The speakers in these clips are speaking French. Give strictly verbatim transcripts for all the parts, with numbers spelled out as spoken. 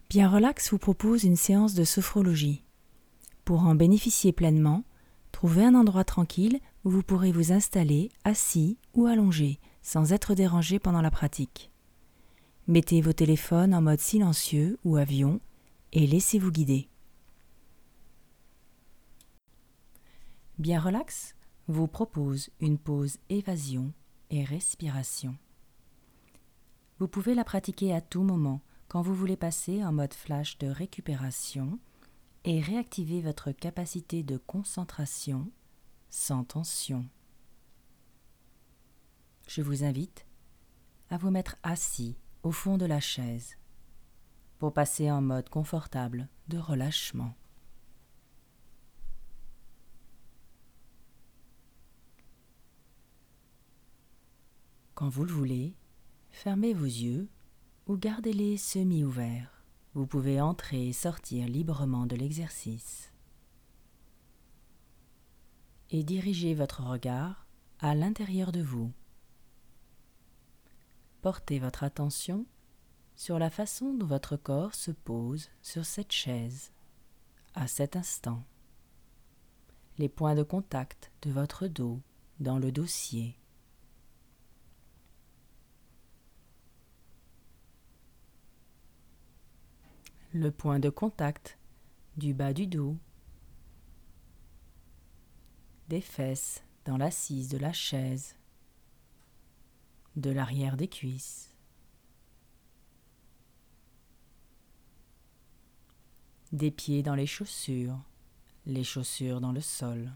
Bien Relax vous propose une séance de sophrologie. Pour en bénéficier pleinement, trouvez un endroit tranquille où vous pourrez vous installer assis ou allongé sans être dérangé pendant la pratique. Mettez vos téléphones en mode silencieux ou avion et laissez-vous guider. Bien Relax vous propose une pause évasion et respiration. Vous pouvez la pratiquer à tout moment quand vous voulez passer en mode flash de récupération et réactiver votre capacité de concentration sans tension. Je vous invite à vous mettre assis au fond de la chaise pour passer en mode confortable de relâchement. Quand vous le voulez, fermez vos yeux ou gardez-les semi-ouverts. Vous pouvez entrer et sortir librement de l'exercice. Et dirigez votre regard à l'intérieur de vous. Portez votre attention sur la façon dont votre corps se pose sur cette chaise, à cet instant. Les points de contact de votre dos dans le dossier. Le point de contact du bas du dos, des fesses dans l'assise de la chaise, de l'arrière des cuisses, des pieds dans les chaussures, les chaussures dans le sol.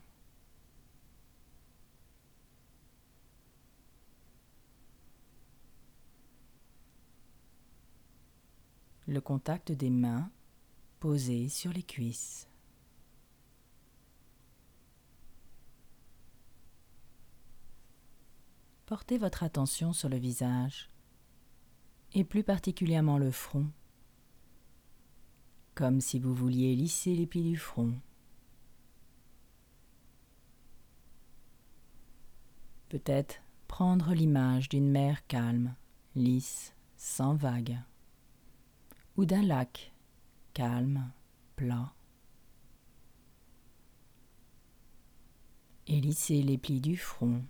Le contact des mains posées sur les cuisses. Portez votre attention sur le visage, et plus particulièrement le front, comme si vous vouliez lisser les plis du front. Peut-être prendre l'image d'une mer calme, lisse, sans vagues, ou d'un lac calme, plat, et lisser les plis du front.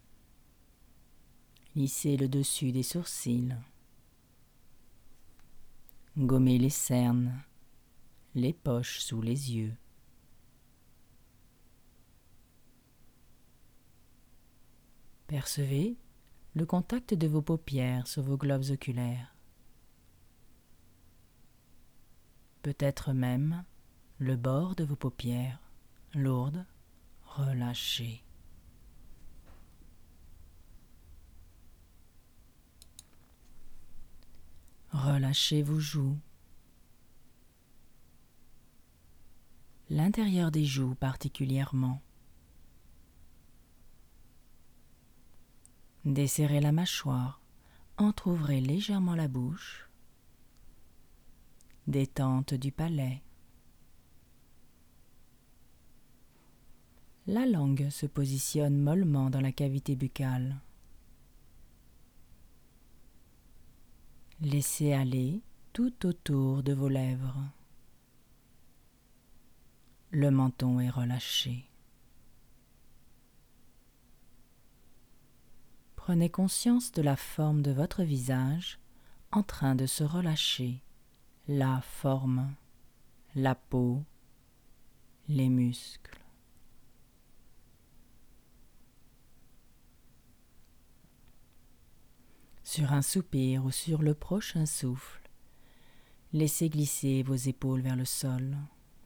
Lissez le dessus des sourcils. Gommez les cernes, les poches sous les yeux. Percevez le contact de vos paupières sur vos globes oculaires. Peut-être même le bord de vos paupières, lourdes, relâchées. Relâchez vos joues, l'intérieur des joues particulièrement. Desserrez la mâchoire, entr'ouvrez légèrement la bouche, détente du palais. La langue se positionne mollement dans la cavité buccale. Laissez aller tout autour de vos lèvres. Le menton est relâché. Prenez conscience de la forme de votre visage en train de se relâcher. La forme, la peau, les muscles. Sur un soupir ou sur le prochain souffle, laissez glisser vos épaules vers le sol.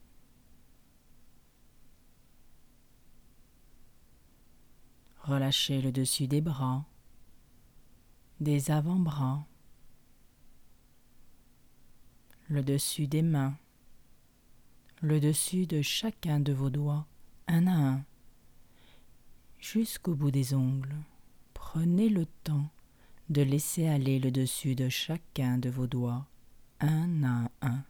Relâchez le dessus des bras, des avant-bras, le dessus des mains, le dessus de chacun de vos doigts, un à un, jusqu'au bout des ongles. Prenez le temps de laisser aller le dessus de chacun de vos doigts, un à un.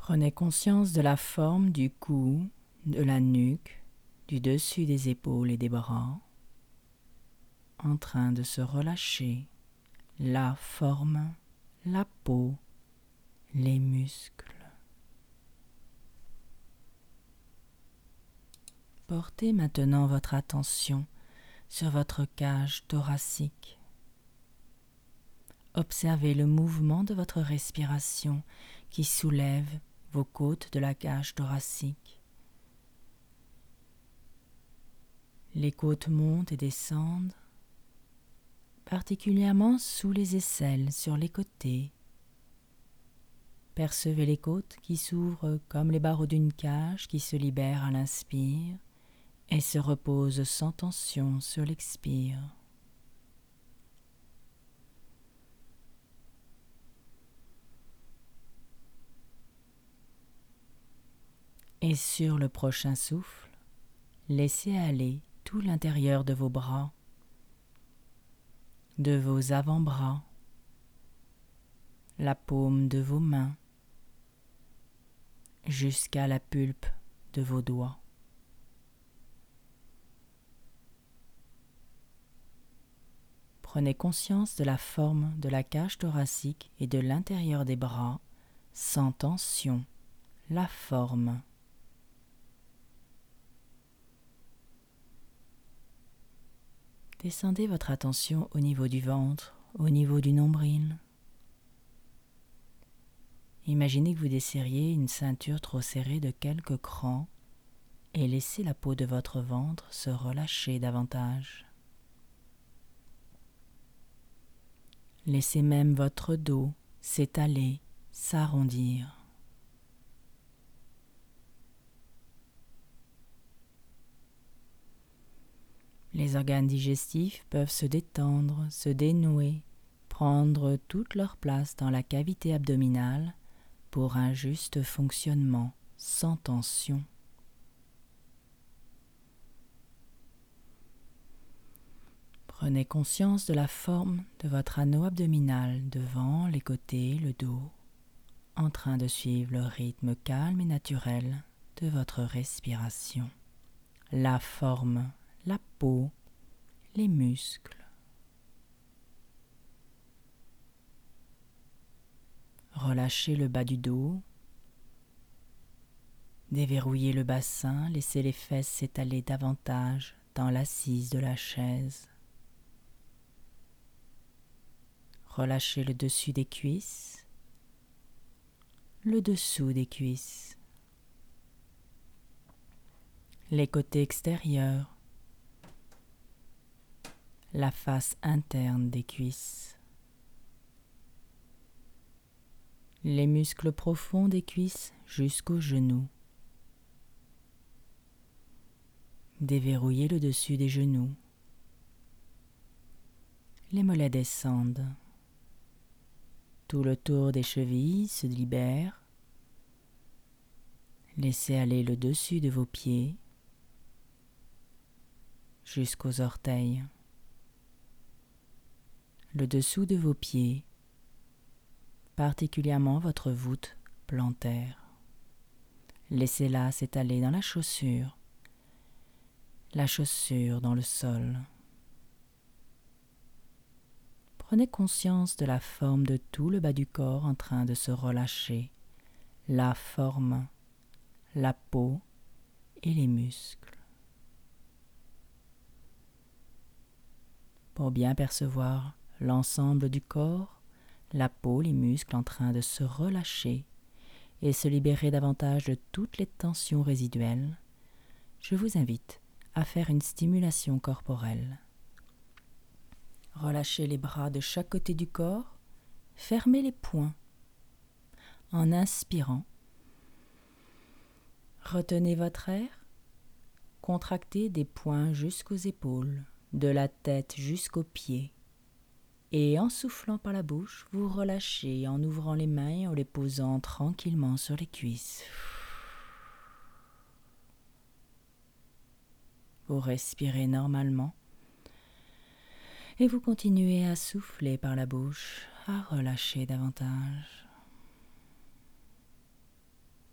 Prenez conscience de la forme du cou, de la nuque, du dessus des épaules et des bras, en train de se relâcher, la forme, la peau, les muscles. Portez maintenant votre attention sur votre cage thoracique. Observez le mouvement de votre respiration qui soulève vos côtes de la cage thoracique. Les côtes montent et descendent, particulièrement sous les aisselles sur les côtés. Percevez les côtes qui s'ouvrent comme les barreaux d'une cage qui se libèrent à l'inspire et se reposent sans tension sur l'expire. Et sur le prochain souffle, laissez aller tout l'intérieur de vos bras, de vos avant-bras, la paume de vos mains, jusqu'à la pulpe de vos doigts. Prenez conscience de la forme de la cage thoracique et de l'intérieur des bras, sans tension, la forme. Descendez votre attention au niveau du ventre, au niveau du nombril. Imaginez que vous desserriez une ceinture trop serrée de quelques crans et laissez la peau de votre ventre se relâcher davantage. Laissez même votre dos s'étaler, s'arrondir. Les organes digestifs peuvent se détendre, se dénouer, prendre toute leur place dans la cavité abdominale pour un juste fonctionnement sans tension. Prenez conscience de la forme de votre anneau abdominal devant, les côtés, le dos, en train de suivre le rythme calme et naturel de votre respiration. La forme, la peau, les muscles. Relâchez le bas du dos, déverrouillez le bassin, laissez les fesses s'étaler davantage dans l'assise de la chaise. Relâchez le dessus des cuisses, le dessous des cuisses, les côtés extérieurs, la face interne des cuisses, les muscles profonds des cuisses jusqu'aux genoux. Déverrouillez le dessus des genoux. Les mollets descendent. Tout le tour des chevilles se libère. Laissez aller le dessus de vos pieds jusqu'aux orteils. Le dessous de vos pieds, particulièrement votre voûte plantaire. Laissez-la s'étaler dans la chaussure, la chaussure dans le sol. Prenez conscience de la forme de tout le bas du corps en train de se relâcher, la forme, la peau et les muscles. Pour bien percevoir l'ensemble du corps, la peau, les muscles en train de se relâcher et se libérer davantage de toutes les tensions résiduelles, je vous invite à faire une stimulation corporelle. Relâchez les bras de chaque côté du corps, fermez les poings. En inspirant, retenez votre air, contractez des poings jusqu'aux épaules, de la tête jusqu'aux pieds. Et en soufflant par la bouche, vous relâchez en ouvrant les mains et en les posant tranquillement sur les cuisses. Vous respirez normalement et vous continuez à souffler par la bouche, à relâcher davantage.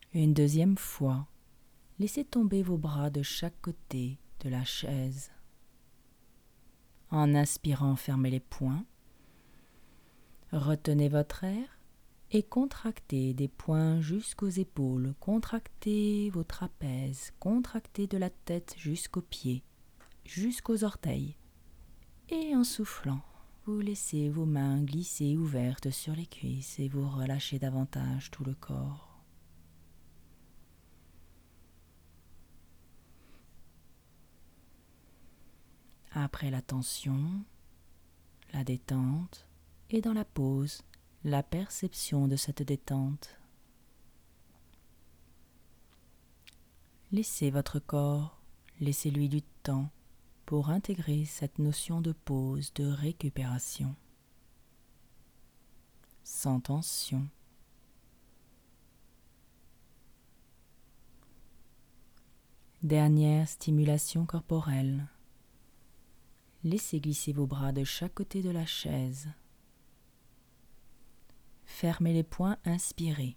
Une deuxième fois, laissez tomber vos bras de chaque côté de la chaise. En inspirant, fermez les poings. Retenez votre air et contractez des poings jusqu'aux épaules. Contractez vos trapèzes. Contractez de la tête jusqu'aux pieds, jusqu'aux orteils. Et en soufflant, vous laissez vos mains glisser ouvertes sur les cuisses et vous relâchez davantage tout le corps. Après la tension, la détente et dans la pause, la perception de cette détente. Laissez votre corps, laissez-lui du temps pour intégrer cette notion de pause, de récupération, sans tension. Dernière stimulation corporelle. Laissez glisser vos bras de chaque côté de la chaise. Fermez les poings, inspirez.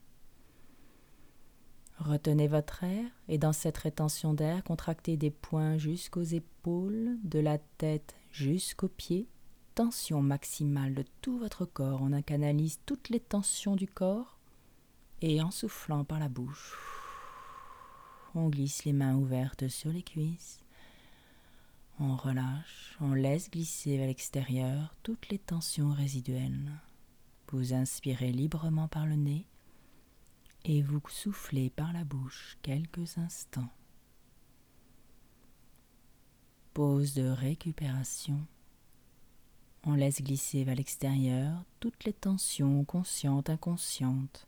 Retenez votre air et dans cette rétention d'air, contractez des poings jusqu'aux épaules, de la tête jusqu'aux pieds. Tension maximale de tout votre corps. On canalise toutes les tensions du corps et en soufflant par la bouche, on glisse les mains ouvertes sur les cuisses. On relâche, on laisse glisser vers l'extérieur toutes les tensions résiduelles. Vous inspirez librement par le nez et vous soufflez par la bouche quelques instants. Pause de récupération. On laisse glisser vers l'extérieur toutes les tensions conscientes, inconscientes.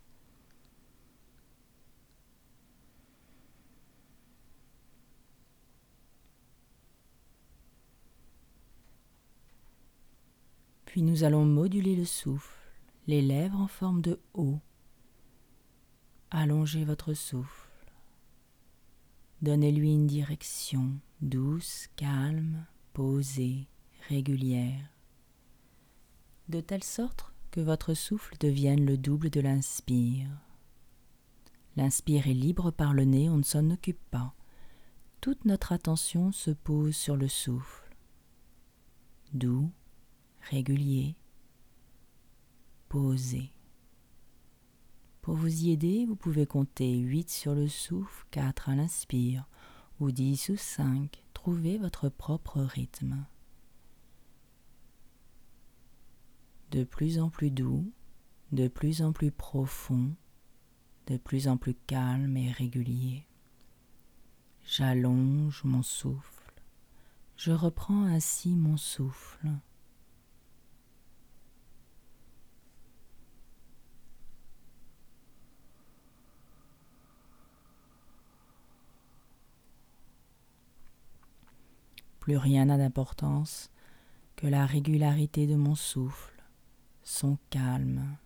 Puis nous allons moduler le souffle, les lèvres en forme de O. Allongez votre souffle. Donnez-lui une direction douce, calme, posée, régulière, de telle sorte que votre souffle devienne le double de l'inspire. L'inspire est libre par le nez, on ne s'en occupe pas. Toute notre attention se pose sur le souffle. Doux, régulier, posé. Pour vous y aider, vous pouvez compter huit sur le souffle, quatre à l'inspire, ou dix ou cinq. Trouvez votre propre rythme. De plus en plus doux, de plus en plus profond, de plus en plus calme et régulier. J'allonge mon souffle. Je reprends ainsi mon souffle. Plus rien n'a d'importance que la régularité de mon souffle, son calme.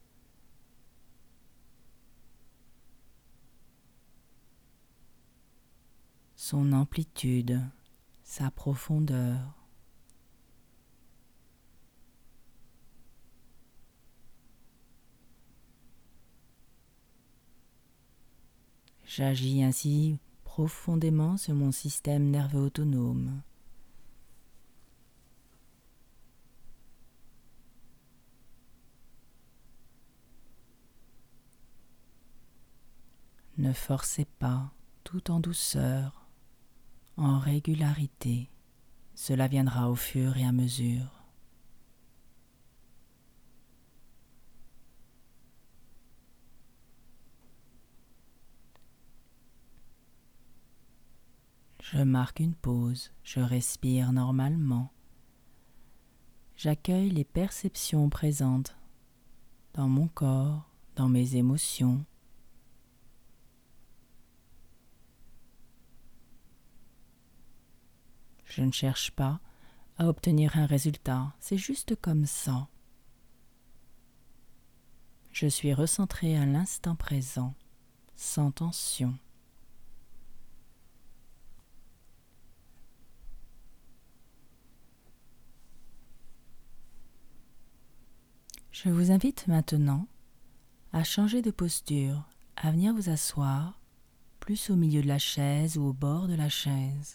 Son amplitude, sa profondeur. J'agis ainsi profondément sur mon système nerveux autonome. Ne forcez pas, tout en douceur, en régularité. Cela viendra au fur et à mesure. Je marque une pause, je respire normalement. J'accueille les perceptions présentes dans mon corps, dans mes émotions. Je ne cherche pas à obtenir un résultat, c'est juste comme ça. Je suis recentré à l'instant présent, sans tension. Je vous invite maintenant à changer de posture, à venir vous asseoir plus au milieu de la chaise ou au bord de la chaise.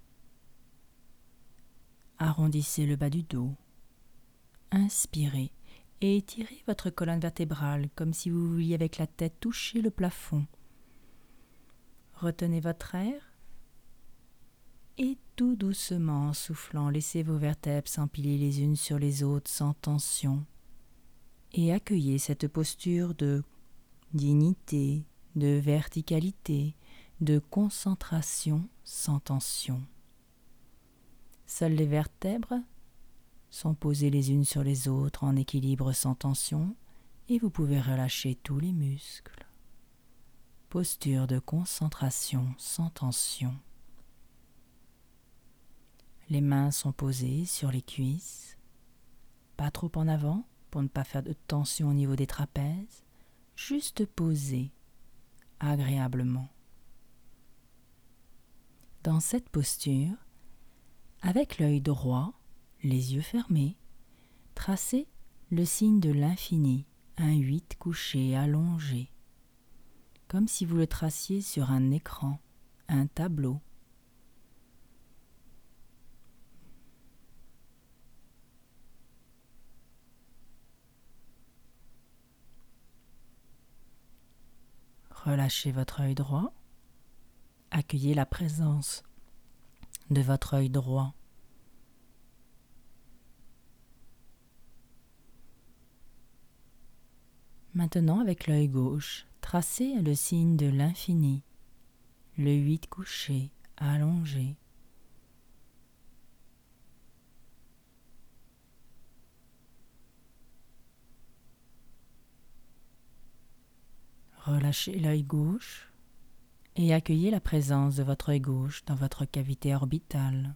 Arrondissez le bas du dos. Inspirez et étirez votre colonne vertébrale comme si vous vouliez avec la tête toucher le plafond. Retenez votre air et tout doucement en soufflant, laissez vos vertèbres s'empiler les unes sur les autres sans tension et accueillez cette posture de dignité, de verticalité, de concentration sans tension. Seules les vertèbres sont posées les unes sur les autres en équilibre sans tension et vous pouvez relâcher tous les muscles. Posture de concentration sans tension. Les mains sont posées sur les cuisses, pas trop en avant pour ne pas faire de tension au niveau des trapèzes, juste posées agréablement. Dans cette posture, avec l'œil droit, les yeux fermés, tracez le signe de l'infini, un huit couché allongé, comme si vous le traciez sur un écran, un tableau. Relâchez votre œil droit, accueillez la présence de votre œil droit. Maintenant, avec l'œil gauche, tracez le signe de l'infini, le huit couché, allongé. Relâchez l'œil gauche et accueillez la présence de votre œil gauche dans votre cavité orbitale.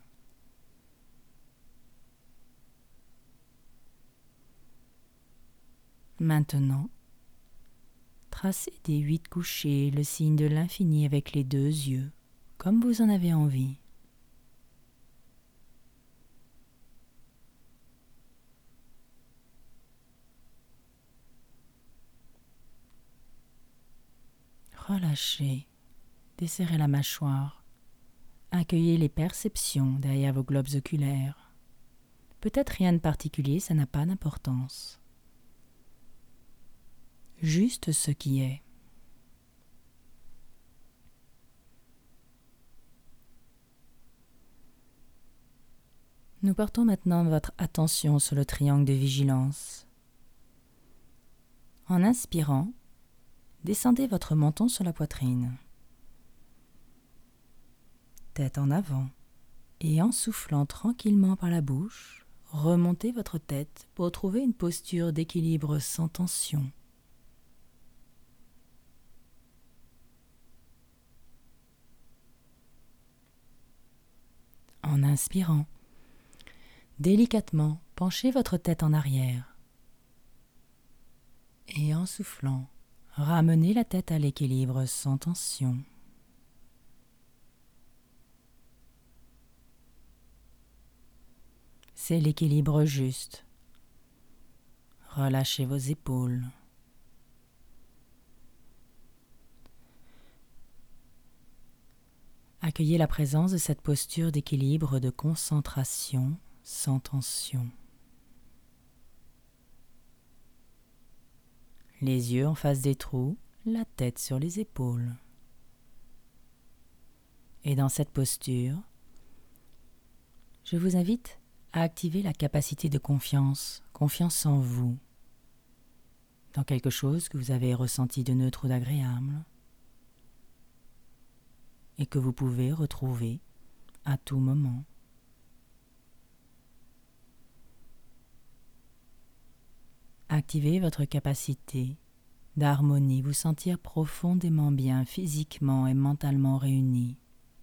Maintenant, tracez des huit couchés le signe de l'infini avec les deux yeux, comme vous en avez envie. Relâchez, desserrez la mâchoire, accueillez les perceptions derrière vos globes oculaires. Peut-être rien de particulier, ça n'a pas d'importance. Juste ce qui est. Nous portons maintenant votre attention sur le triangle de vigilance. En inspirant, descendez votre menton sur la poitrine. Tête en avant. Et en soufflant tranquillement par la bouche, remontez votre tête pour trouver une posture d'équilibre sans tension. En inspirant, délicatement, penchez votre tête en arrière. Et en soufflant, ramenez la tête à l'équilibre sans tension. C'est l'équilibre juste. Relâchez vos épaules. Accueillez la présence de cette posture d'équilibre, de concentration, sans tension. Les yeux en face des trous, la tête sur les épaules. Et dans cette posture, je vous invite à activer la capacité de confiance, confiance en vous, dans quelque chose que vous avez ressenti de neutre ou d'agréable, et que vous pouvez retrouver à tout moment. Activez votre capacité d'harmonie, vous sentir profondément bien physiquement et mentalement réunis.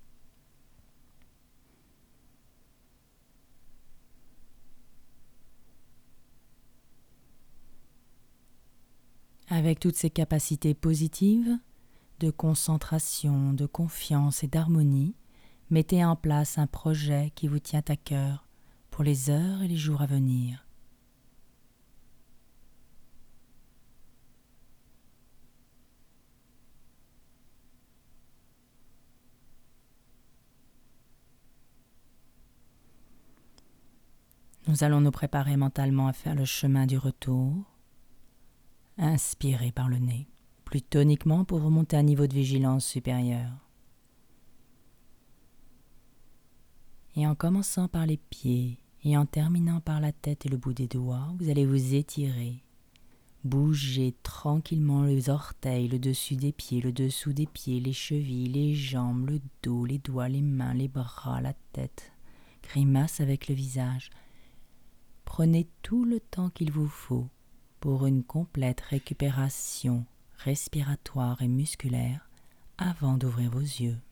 Avec toutes ces capacités positives, de concentration, de confiance et d'harmonie, mettez en place un projet qui vous tient à cœur pour les heures et les jours à venir. Nous allons nous préparer mentalement à faire le chemin du retour. Inspirez par le nez, plus toniquement pour remonter à un niveau de vigilance supérieur. Et en commençant par les pieds et en terminant par la tête et le bout des doigts, vous allez vous étirer. Bougez tranquillement les orteils, le dessus des pieds, le dessous des pieds, les chevilles, les jambes, le dos, les doigts, les mains, les bras, la tête. Grimace avec le visage. Prenez tout le temps qu'il vous faut pour une complète récupération respiratoire et musculaire avant d'ouvrir vos yeux.